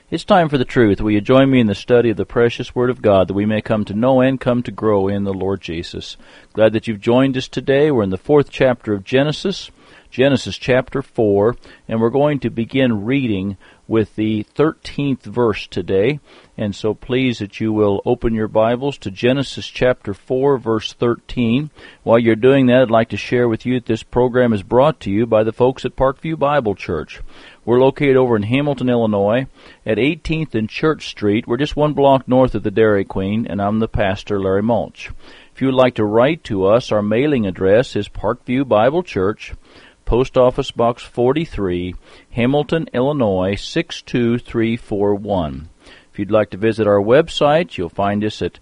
It's time for the truth. Will you join me in the study of the precious Word of God that we may come to know and come to grow in the Lord Jesus? Glad that you've joined us today. We're in the 4th chapter of Genesis, Genesis chapter 4, and we're going to begin reading with the 13th verse today. And so please that you will open your Bibles to Genesis chapter 4, verse 13. While you're doing that, I'd like to share with you that this program is brought to you by the folks at Parkview Bible Church. We're located over in Hamilton, Illinois, at 18th and Church Street. We're just one block north of the Dairy Queen, and I'm the pastor, Larry Mulch. If you would like to write to us, our mailing address is Parkview Bible Church, Post Office Box 43, Hamilton, Illinois, 62341. If you'd like to visit our website, you'll find us at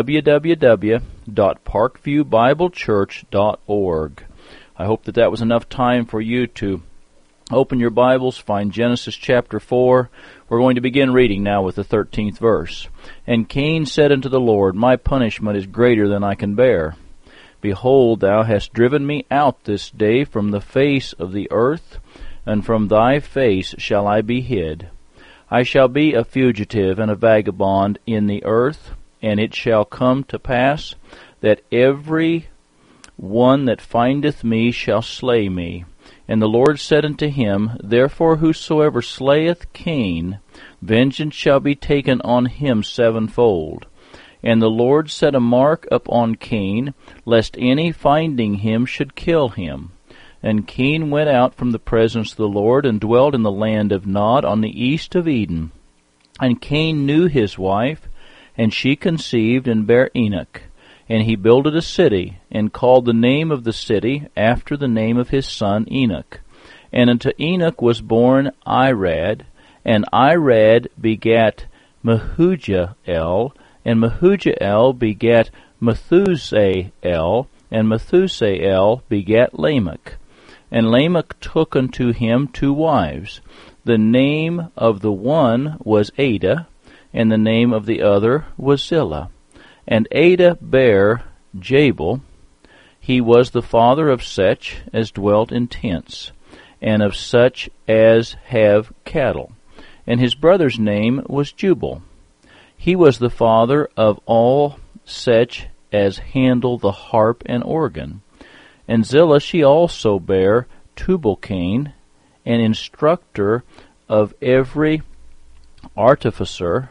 www.parkviewbiblechurch.org. I hope that was enough time for you to open your Bibles, find Genesis chapter 4. We're going to begin reading now with the 13th verse. And Cain said unto the Lord, My punishment is greater than I can bear. Behold, thou hast driven me out this day from the face of the earth, and from thy face shall I be hid. I shall be a fugitive and a vagabond in the earth, and it shall come to pass that every one that findeth me shall slay me. And the Lord said unto him, Therefore whosoever slayeth Cain, vengeance shall be taken on him sevenfold. And the Lord set a mark upon Cain, lest any finding him should kill him. And Cain went out from the presence of the Lord, and dwelt in the land of Nod on the east of Eden. And Cain knew his wife, and she conceived and bare Enoch. And he builded a city, and called the name of the city after the name of his son Enoch. And unto Enoch was born Irad, and Irad begat Mehujael, and Mehujael begat Methusael, and Methusael begat Lamech. And Lamech took unto him 2 wives. The name of the one was Ada, and the name of the other was Zillah. And Ada bare Jabal. He was the father of such as dwelt in tents, and of such as have cattle. And his brother's name was Jubal. He was the father of all such as handle the harp and organ. And Zillah she also bare Tubal-Cain, an instructor of every artificer,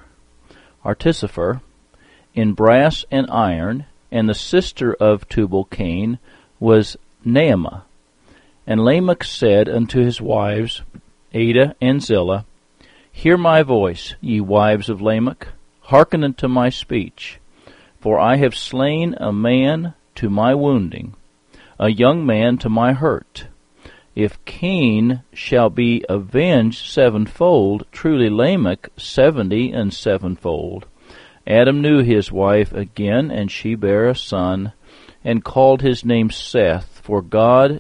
in brass and iron, and the sister of Tubal-Cain was Naamah. And Lamech said unto his wives, Ada and Zillah, Hear my voice, ye wives of Lamech, hearken unto my speech. For I have slain a man to my wounding, a young man to my hurt. If Cain shall be avenged sevenfold, truly Lamech 70 and sevenfold. Adam knew his wife again, and she bare a son, and called his name Seth. For God,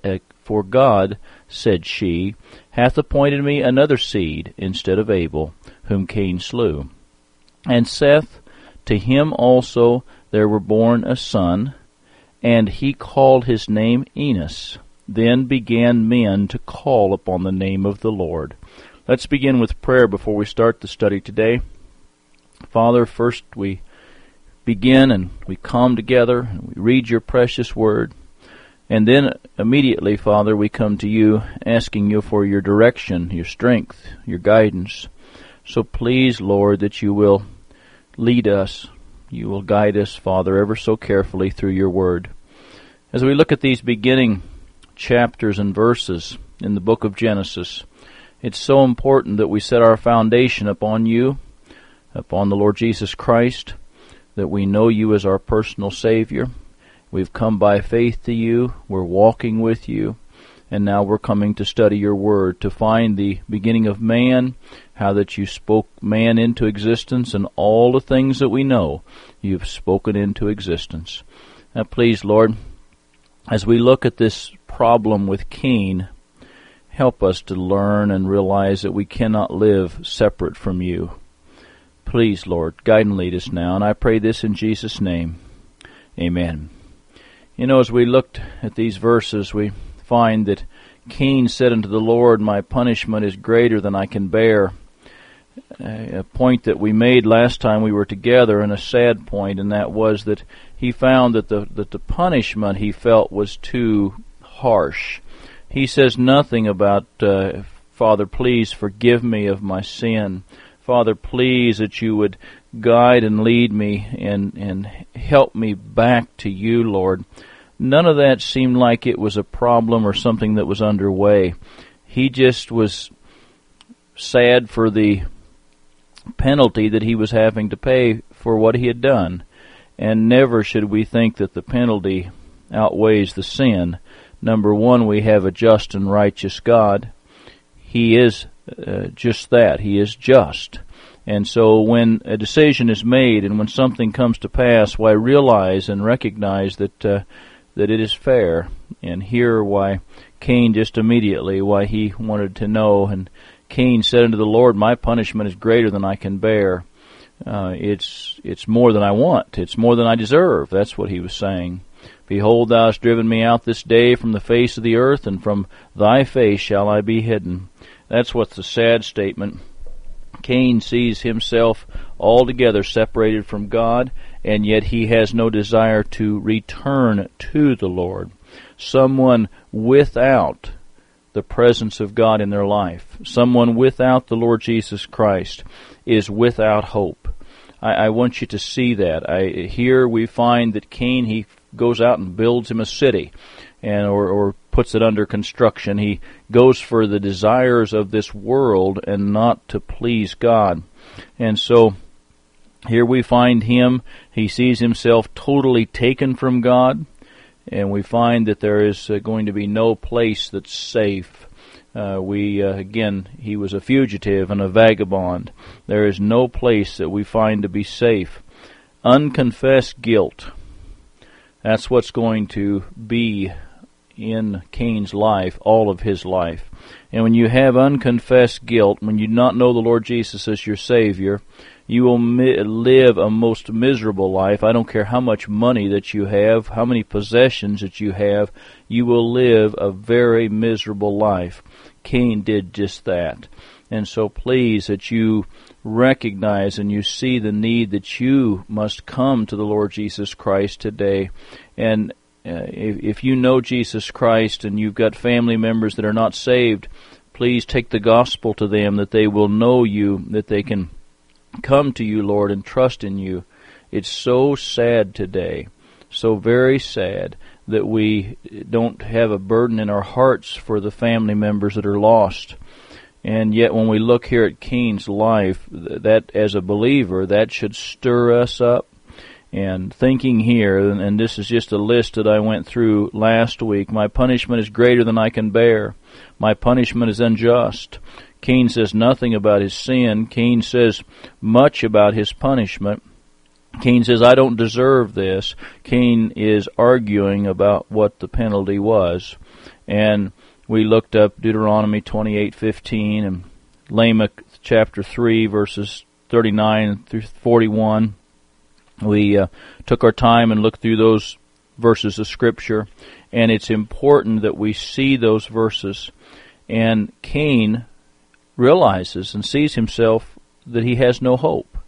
said she, hath appointed me another seed instead of Abel, whom Cain slew. And Seth, to him also there were born a son, and he called his name Enos. Then began men to call upon the name of the Lord. Let's begin with prayer before we start the study today. Father, first we begin and we come together and we read your precious word. And then immediately, Father, we come to you asking you for your direction, your strength, your guidance. So please, Lord, that you will lead us. You will guide us, Father, ever so carefully through your word. As we look at these beginning chapters and verses in the book of Genesis, it's so important that we set our foundation upon you, upon the Lord Jesus Christ, that we know you as our personal Savior. We've come by faith to you, we're walking with you, and now we're coming to study your word, to find the beginning of man, how that you spoke man into existence, and all the things that we know you've spoken into existence. Now please, Lord, as we look at this problem with Cain, help us to learn and realize that we cannot live separate from you. Please, Lord, guide and lead us now, and I pray this in Jesus' name. Amen. You know, as we looked at these verses, we find that Cain said unto the Lord, My punishment is greater than I can bear. a point that we made last time we were together, and a sad point, and that was that he found that the punishment he felt was too harsh. He says nothing about, Father, please forgive me of my sin. Father, please that you would guide and lead me and help me back to you, Lord. None of that seemed like it was a problem or something that was underway. He just was sad for the penalty that he was having to pay for what he had done. And never should we think that the penalty outweighs the sin. Number one, we have a just and righteous God. He is just that. He is just. And so when a decision is made and when something comes to pass, why realize and recognize that it is fair. And hear why Cain just immediately, why he wanted to know. And Cain said unto the Lord, my punishment is greater than I can bear. It's more than I want. It's more than I deserve. That's what he was saying. Behold, thou hast driven me out this day from the face of the earth, and from thy face shall I be hidden. That's what's the sad statement. Cain sees himself altogether separated from God, and yet he has no desire to return to the Lord. Someone without the presence of God in their life, someone without the Lord Jesus Christ, is without hope. I want you to see that. Here we find that Cain, he goes out and builds him a city, and or puts it under construction. He goes for the desires of this world and not to please God. And so here we find him. He sees himself totally taken from God, and we find that there is going to be no place that's safe. Again, he was a fugitive and a vagabond. There is no place that we find to be safe. Unconfessed guilt. That's what's going to be in Cain's life, all of his life. And when you have unconfessed guilt, when you do not know the Lord Jesus as your Savior, you will live a most miserable life. I don't care how much money that you have, how many possessions that you have, you will live a very miserable life. Cain did just that. And so please that you recognize and you see the need that you must come to the Lord Jesus Christ today. And if you know Jesus Christ and you've got family members that are not saved, please take the gospel to them that they will know you, that they can come to you, Lord, and trust in you. It's so sad today, so very sad, that we don't have a burden in our hearts for the family members that are lost. And yet when we look here at Cain's life, that as a believer, that should stir us up. And thinking here, and this is just a list that I went through last week, my punishment is greater than I can bear. My punishment is unjust. Cain says nothing about his sin. Cain says much about his punishment. Cain says, I don't deserve this. Cain is arguing about what the penalty was. And we looked up Deuteronomy 28:15 and Lamech chapter 3, verses 39 through 41. We took our time and looked through those verses of Scripture, and it's important that we see those verses. And Cain realizes and sees himself that he has no hope,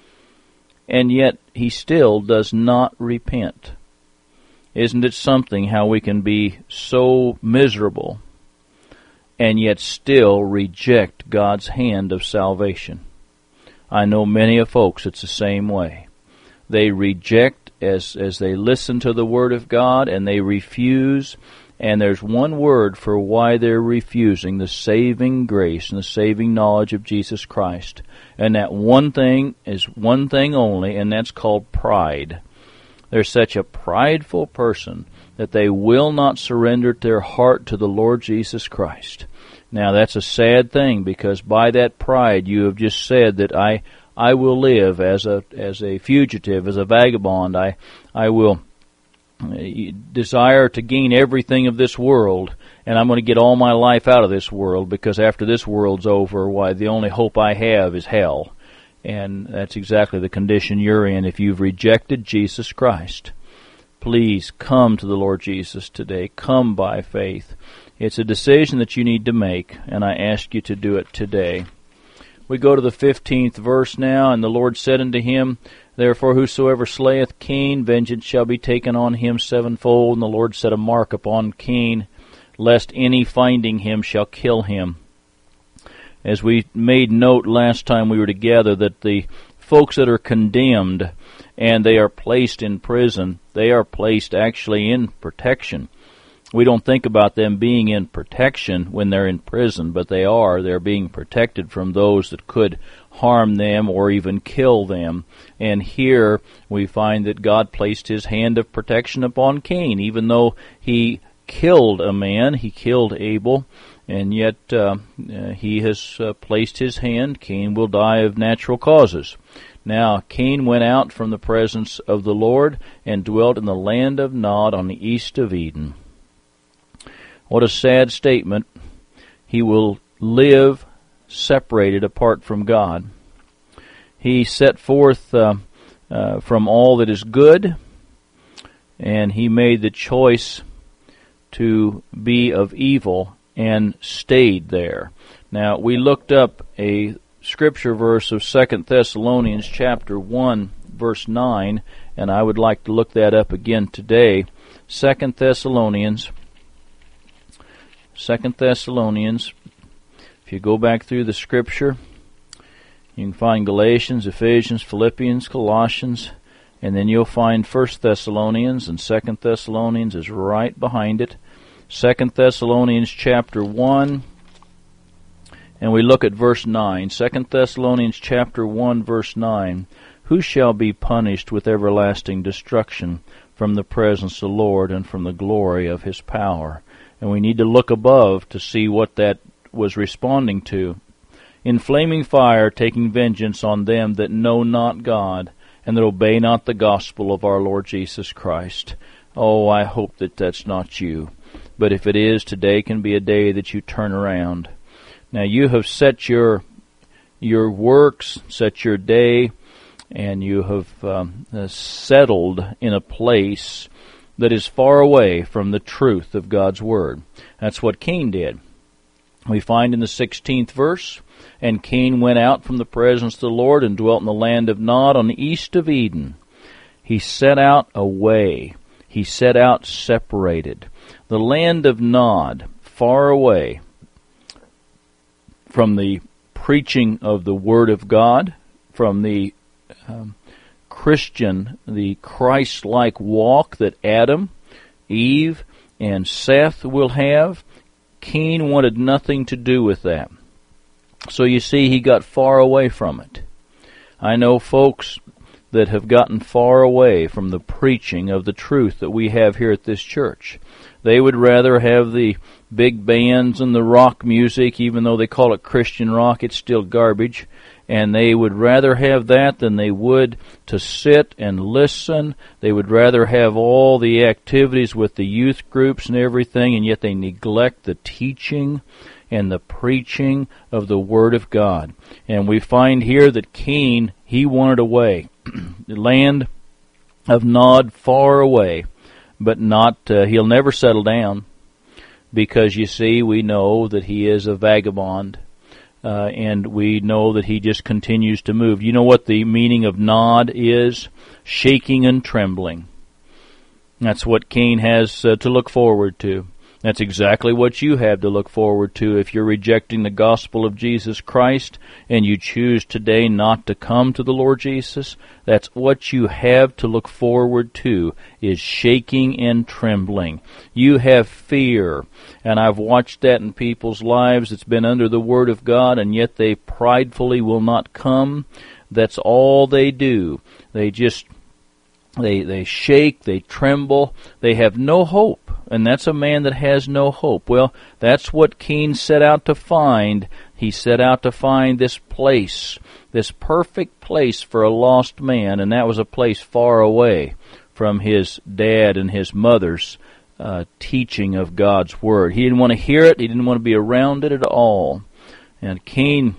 and yet he still does not repent. Isn't it something how we can be so miserable and yet still reject God's hand of salvation? I know many of folks it's the same way. They reject as they listen to the Word of God, and they refuse. And there's one word for why they're refusing: the saving grace and the saving knowledge of Jesus Christ. And that one thing is one thing only, and that's called pride. They're such a prideful person that they will not surrender their heart to the Lord Jesus Christ. Now that's a sad thing, because by that pride you have just said that I will live as a fugitive, as a vagabond. I will desire to gain everything of this world, and I'm going to get all my life out of this world, because after this world's over, why, the only hope I have is hell. And that's exactly the condition you're in if you've rejected Jesus Christ. Please come to the Lord Jesus today. Come by faith. It's a decision that you need to make, and I ask you to do it today. We go to the 15th verse now. And the Lord said unto him, Therefore whosoever slayeth Cain, vengeance shall be taken on him sevenfold. And the Lord set a mark upon Cain, lest any finding him shall kill him. As we made note last time we were together, that the folks that are condemned and they are placed in prison, they are placed actually in protection. We don't think about them being in protection when they're in prison, but they are. They're being protected from those that could harm them or even kill them. And here we find that God placed his hand of protection upon Cain, even though he killed a man, he killed Abel, and yet he has placed his hand. Cain will die of natural causes. Now Cain went out from the presence of the Lord and dwelt in the land of Nod on the east of Eden. What a sad statement. He will live separated apart from God. He set forth from all that is good, and he made the choice to be of evil and stayed there. Now, we looked up a scripture verse of 2 Thessalonians chapter 1, verse 9, and I would like to look that up again today. 2 Thessalonians, if you go back through the scripture, you can find Galatians, Ephesians, Philippians, Colossians, and then you'll find 1 Thessalonians, and 2 Thessalonians is right behind it. 2 Thessalonians chapter 1, and we look at verse 9. 2 Thessalonians chapter 1, verse 9. Who shall be punished with everlasting destruction from the presence of the Lord and from the glory of his power? And we need to look above to see what that was responding to. In flaming fire, taking vengeance on them that know not God, and that obey not the gospel of our Lord Jesus Christ. Oh, I hope that that's not you. But if it is, today can be a day that you turn around. Now you have set your works, set your day, and you have settled in a place that is far away from the truth of God's Word. That's what Cain did. We find in the 16th verse, And Cain went out from the presence of the Lord and dwelt in the land of Nod on the east of Eden. He set out away. He set out separated. The land of Nod, far away from the preaching of the Word of God, from the Christian, the Christ-like walk that Adam, Eve, and Seth will have. Cain wanted nothing to do with that. So you see, he got far away from it. I know folks that have gotten far away from the preaching of the truth that we have here at this church. They would rather have the big bands and the rock music, even though they call it Christian rock, it's still garbage. And they would rather have that than they would to sit and listen. They would rather have all the activities with the youth groups and everything, and yet they neglect the teaching and the preaching of the Word of God. And we find here that Cain, he wanted away. The land of Nod, far away, but not, he'll never settle down, because you see, we know that he is a vagabond. And we know that he just continues to move. You know what the meaning of Nod is? Shaking and trembling. That's what Cain has to look forward to. That's exactly what you have to look forward to if you're rejecting the gospel of Jesus Christ and you choose today not to come to the Lord Jesus. That's what you have to look forward to, is shaking and trembling. You have fear, and I've watched that in people's lives. It's been under the Word of God, and yet they pridefully will not come. That's all they do. They just They shake, they tremble, they have no hope, and that's a man that has no hope. Well, that's what Cain set out to find. He set out to find this place, this perfect place for a lost man, and that was a place far away from his dad and his mother's teaching of God's Word. He didn't want to hear it, he didn't want to be around it at all. And Cain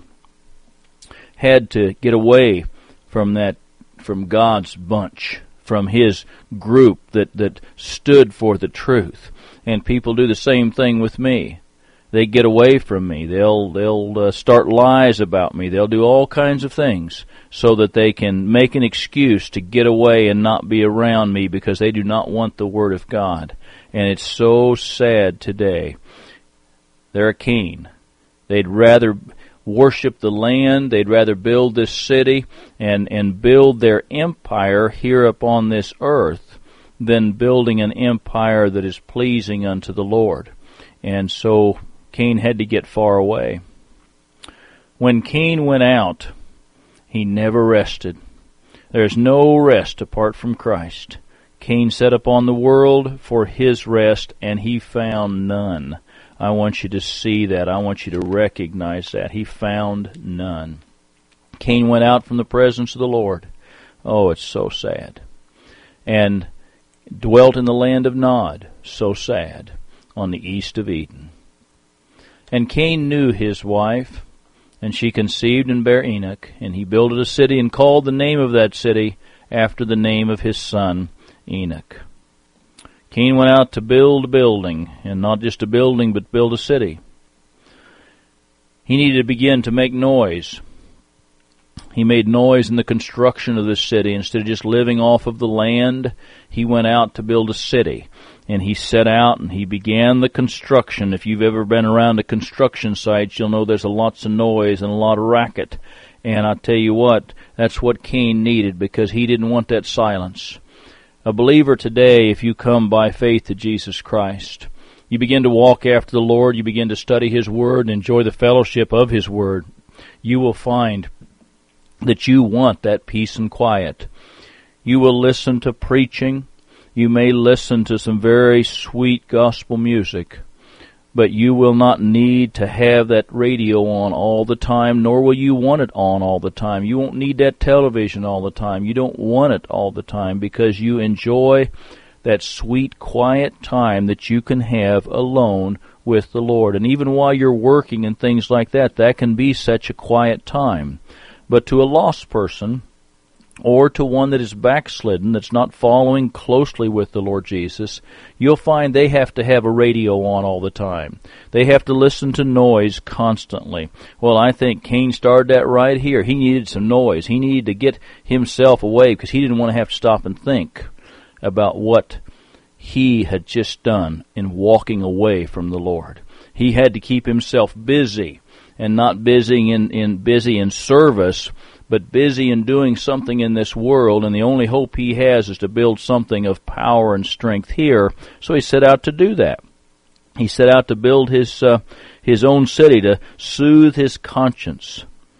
had to get away from God's bunch, from his group that stood for the truth. And people do the same thing with me. they get away from me. They'll start lies about me. They'll do all kinds of things so that they can make an excuse to get away and not be around me because they do not want the Word of God. And it's so sad today. They're a Cain. They'd rather worship the land. They'd rather build this city and build their empire here upon this earth than building an empire that is pleasing unto the Lord. And so Cain had to get far away. When Cain went out, he never rested. There's no rest apart from Christ. Cain set upon the world for his rest, and he found none. I want you to see that. I want you to recognize that. He found none. Cain went out from the presence of the Lord. Oh, it's so sad. And dwelt in the land of Nod. So sad. On the east of Eden. And Cain knew his wife, and she conceived and bare Enoch, and he builded a city and called the name of that city after the name of his son Enoch. Cain went out to build a building, and not just a building, but build a city. He needed to begin to make noise. He made noise in the construction of this city. Instead of just living off of the land, he went out to build a city. And he set out and he began the construction. If you've ever been around a construction site, you'll know there's lots of noise and a lot of racket. And I'll tell you what, that's what Cain needed, because he didn't want that silence. A believer today, if you come by faith to Jesus Christ, you begin to walk after the Lord, you begin to study His Word and enjoy the fellowship of His Word, you will find that you want that peace and quiet. You will listen to preaching. You may listen to some very sweet gospel music, but you will not need to have that radio on all the time, nor will you want it on all the time. You won't need that television all the time. You don't want it all the time, because you enjoy that sweet, quiet time that you can have alone with the Lord. And even while you're working and things like that, that can be such a quiet time. But to a lost person, or to one that is backslidden, that's not following closely with the Lord Jesus, you'll find they have to have a radio on all the time. They have to listen to noise constantly. Well, I think Cain started that right here. He needed some noise. He needed to get himself away because he didn't want to have to stop and think about what he had just done in walking away from the Lord. He had to keep himself busy, and not busy in service, but busy in doing something in this world, and the only hope he has is to build something of power and strength here. So he set out to do that. He set out to build his own city, to soothe his conscience.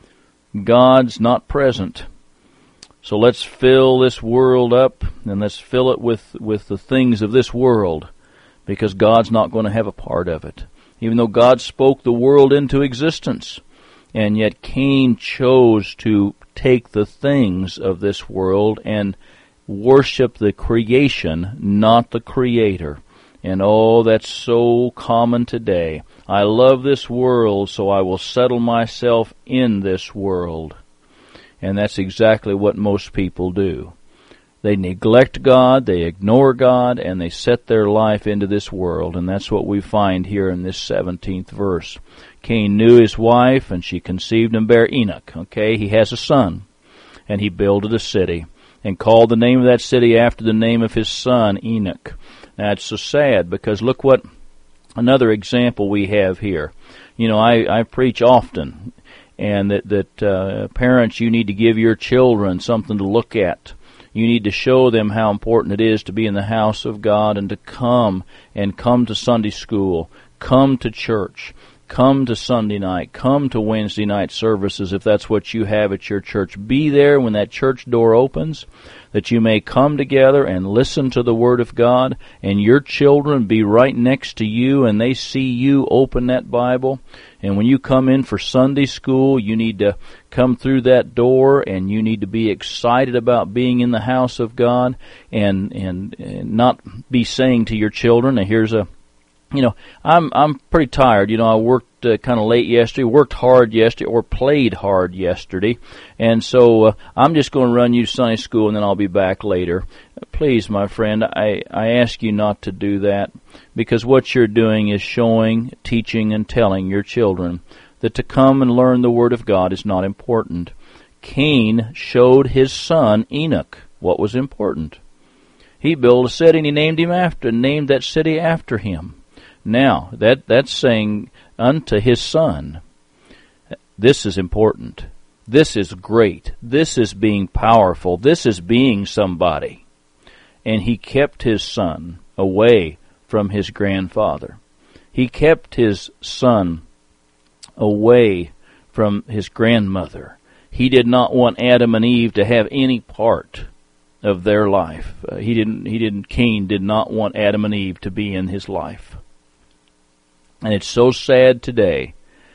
God's not present. So let's fill this world up, and let's fill it with the things of this world, because God's not going to have a part of it. Even though God spoke the world into existence, and yet Cain chose to take the things of this world and worship the creation, not the Creator. And oh, that's so common today. I love this world, so I will settle myself in this world. And that's exactly what most people do. They neglect God, they ignore God, and they set their life into this world. And that's what we find here in this 17th verse. Cain knew his wife, and she conceived and bare Enoch. Okay, he has a son, and he builded a city, and called the name of that city after the name of his son, Enoch. Now, it's so sad, because look what another example we have here. You know, I preach often, and that parents, you need to give your children something to look at. You need to show them how important it is to be in the house of God and to come to Sunday school, come to church, come to Sunday night, come to Wednesday night services if that's what you have at your church. Be there when that church door opens, that you may come together and listen to the Word of God, and your children be right next to you and they see you open that Bible. And when you come in for Sunday school, you need to come through that door, and you need to be excited about being in the house of God, and not be saying to your children, and here's a, I'm pretty tired. I worked kind of late yesterday, worked hard yesterday, or played hard yesterday, and so I'm just going to run you to Sunday school, and then I'll be back later. Please, my friend, I ask you not to do that, because what you're doing is showing, teaching, and telling your children that to come and learn the Word of God is not important. Cain showed his son Enoch what was important. He built a city and he named that city after him. Now, that's saying unto his son, this is important. This is great. This is being powerful. This is being somebody. And he kept his son away from his grandfather. He kept his son away from his grandmother. He did not want Adam and Eve to have any part of their life. Cain did not want Adam and Eve to be in his life. And it's so sad today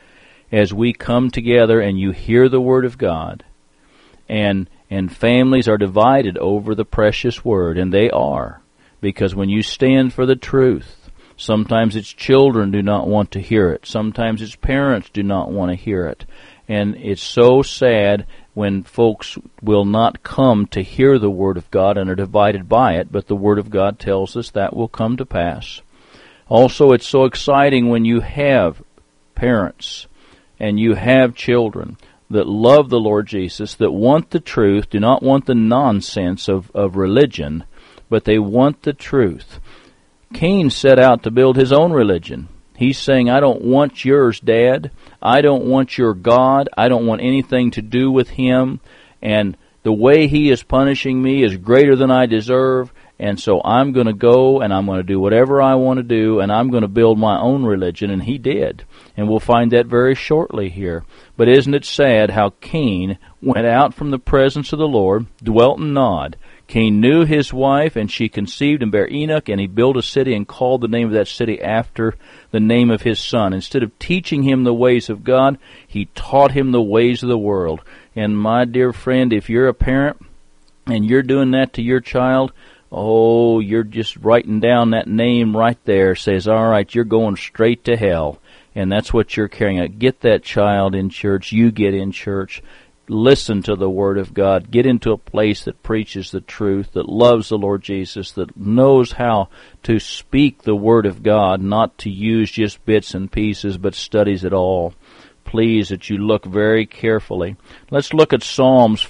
as we come together and you hear the Word of God, and families are divided over the precious Word, and they are, because when you stand for the truth, sometimes its children do not want to hear it. Sometimes its parents do not want to hear it. And it's so sad when folks will not come to hear the Word of God and are divided by it, but the Word of God tells us that will come to pass. Also, it's so exciting when you have parents and you have children that love the Lord Jesus, that want the truth, do not want the nonsense of religion, but they want the truth. Cain set out to build his own religion. He's saying, I don't want yours, Dad. I don't want your God. I don't want anything to do with him. And the way he is punishing me is greater than I deserve. And so I'm going to go and I'm going to do whatever I want to do, and I'm going to build my own religion. And he did. And we'll find that very shortly here. But isn't it sad how Cain went out from the presence of the Lord, dwelt in Nod. Cain knew his wife, and she conceived and bare Enoch, and he built a city and called the name of that city after the name of his son. Instead of teaching him the ways of God, he taught him the ways of the world. And my dear friend, if you're a parent and you're doing that to your child, oh, you're just writing down that name right there. Says, all right, you're going straight to hell. And that's what you're carrying out. Get that child in church. You get in church. Listen to the Word of God. Get into a place that preaches the truth, that loves the Lord Jesus, that knows how to speak the Word of God, not to use just bits and pieces, but studies it all. Please, that you look very carefully. Let's look at Psalms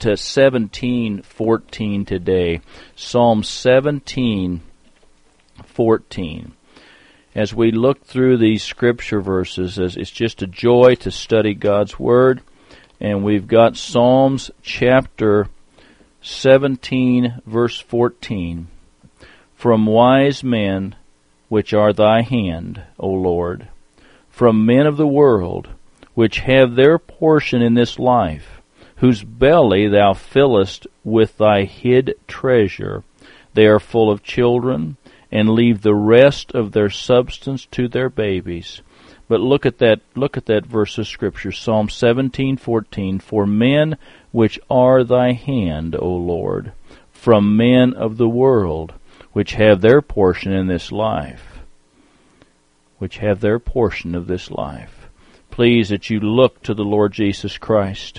17:14 today. Psalm 17:14. As we look through these scripture verses, it's just a joy to study God's Word. And we've got Psalms chapter 17, verse 14. From wise men which are thy hand, O Lord, from men of the world, which have their portion in this life, whose belly thou fillest with thy hid treasure. They are full of children, and leave the rest of their substance to their babies. But look at that verse of Scripture, Psalm 17:14. For men which are thy hand, O Lord, from men of the world, which have their portion in this life. Which have their portion of this life. Please that you look to the Lord Jesus Christ.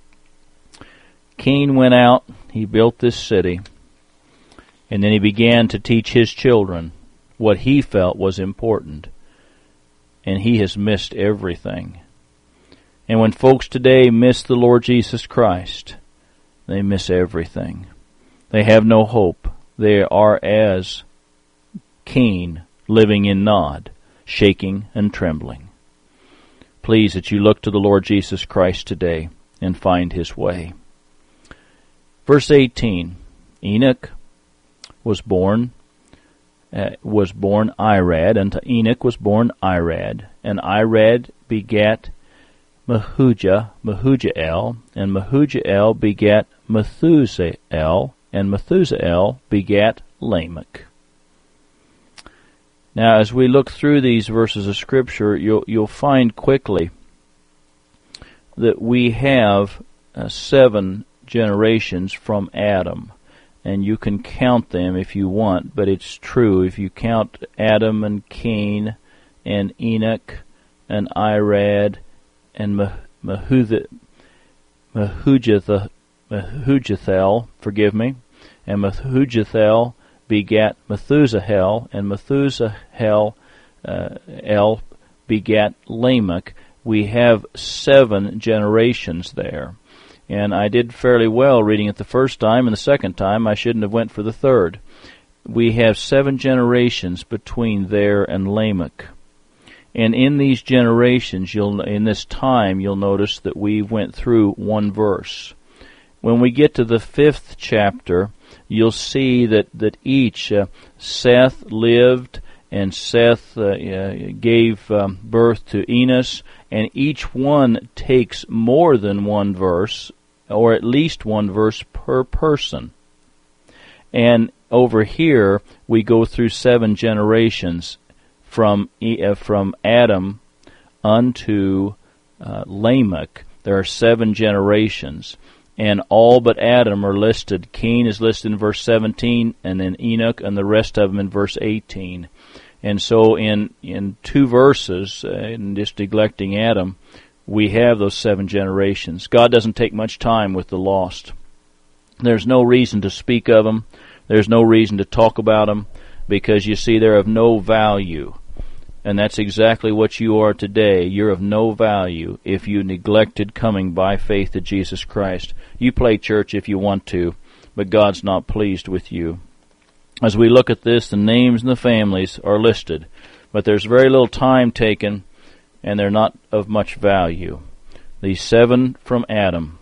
Cain went out, he built this city, and then he began to teach his children what he felt was important. And he has missed everything. And when folks today miss the Lord Jesus Christ, they miss everything. They have no hope. They are as Cain living in Nod, shaking and trembling. Please that you look to the Lord Jesus Christ today and find his way. Verse 18, Enoch was born Irad, and to Enoch was born Irad, and Irad begat Mehujael, and Mehujael begat Methusael, and Methusael begat Lamech. Now, as we look through these verses of Scripture, you'll find quickly that we have 7 generations from Adam. And you can count them if you want, but it's true. If you count Adam and Cain and Enoch and Irad, and Mehujethel, and Mehujethel begat Methusahel, and Methusahel begat Lamech. We have 7 generations there. And I did fairly well reading it the first time, and the second time I shouldn't have went for the third. We have 7 generations between there and Lamech. And in these generations, in this time, you'll notice that we went through one verse. When we get to the 5th chapter, you'll see that each, Seth lived, and Seth gave birth to Enos, and each one takes more than one verse, or at least one verse per person. And over here, we go through 7 generations from Adam unto Lamech. There are 7 generations, and all but Adam are listed. Cain is listed in verse 17, and then Enoch, and the rest of them in verse 18. And so in 2 verses, and just neglecting Adam, we have those 7 generations. God doesn't take much time with the lost. There's no reason to speak of them. There's no reason to talk about them, because you see they're of no value. And that's exactly what you are today. You're of no value if you neglected coming by faith to Jesus Christ. You play church if you want to, but God's not pleased with you. As we look at this, the names and the families are listed, but there's very little time taken, and they're not of much value. The 7 from Adam.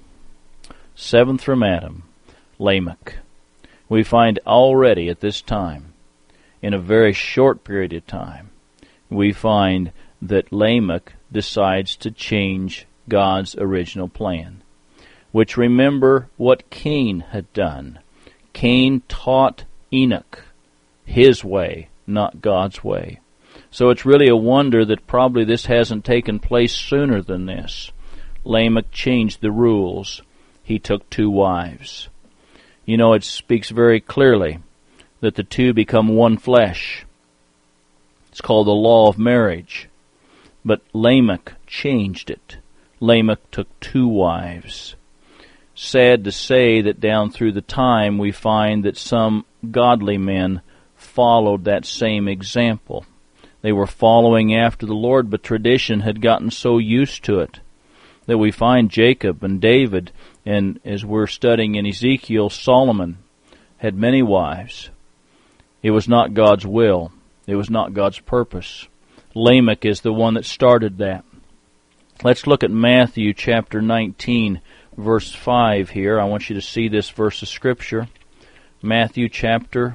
7th from Adam, Lamech. We find already at this time, in a very short period of time, we find that Lamech decides to change God's original plan. Which, remember what Cain had done. Cain taught Enoch his way, not God's way. So it's really a wonder that probably this hasn't taken place sooner than this. Lamech changed the rules. He took 2 wives. You know, it speaks very clearly that the 2 become one flesh. It's called the law of marriage. But Lamech changed it. Lamech took 2 wives. Sad to say that down through the time we find that some godly men followed that same example. They were following after the Lord, but tradition had gotten so used to it that we find Jacob and David, and as we're studying in Ezekiel, Solomon had many wives. It was not God's will. It was not God's purpose. Lamech is the one that started that. Let's look at Matthew chapter 19, verse 5 here. I want you to see this verse of Scripture. Matthew chapter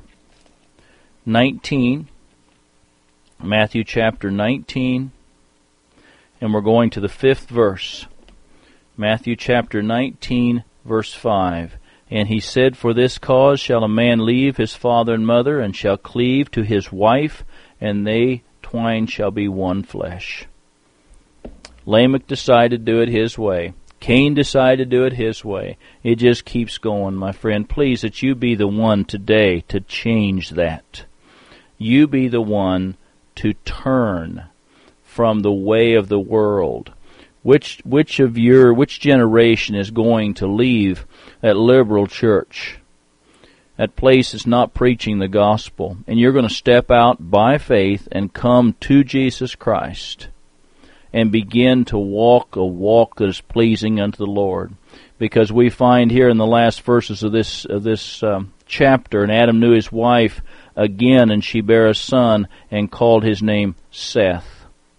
19. Matthew chapter 19. And we're going to the 5th verse. Matthew chapter 19, verse 5. And he said, For this cause shall a man leave his father and mother, and shall cleave to his wife, and they twain shall be one flesh. Lamech decided to do it his way. Cain decided to do it his way. It just keeps going, my friend. Please, that you be the one today to change that. You be the one to turn from the way of the world. Which generation is going to leave that liberal church, that place that's not preaching the gospel, and you're going to step out by faith and come to Jesus Christ and begin to walk a walk that is pleasing unto the Lord? Because we find here in the last verses of this chapter, and Adam knew his wife again, and she bare a son, and called his name Seth.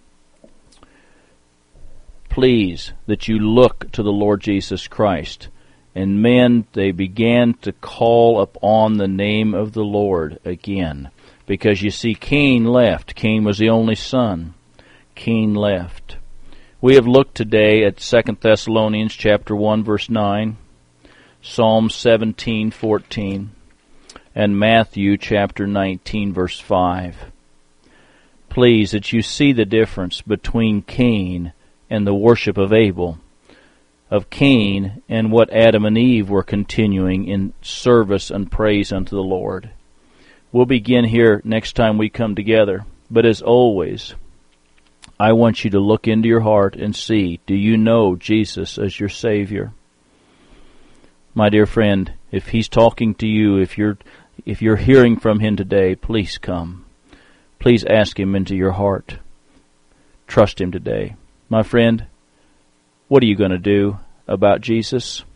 Please, that you look to the Lord Jesus Christ. And men, they began to call upon the name of the Lord again. Because you see, Cain left. Cain was the only son. Cain left. We have looked today at 2 Thessalonians chapter 1, verse 9, Psalm 17:14, and Matthew chapter 19, verse 5. Please, that you see the difference between Cain and the worship of Abel, of Cain and what Adam and Eve were continuing in service and praise unto the Lord. We'll begin here next time we come together. But as always, I want you to look into your heart and see, do you know Jesus as your Savior? My dear friend, if He's talking to you, if you're hearing from Him today, please come. Please ask Him into your heart. Trust Him today. My friend, what are you going to do about Jesus?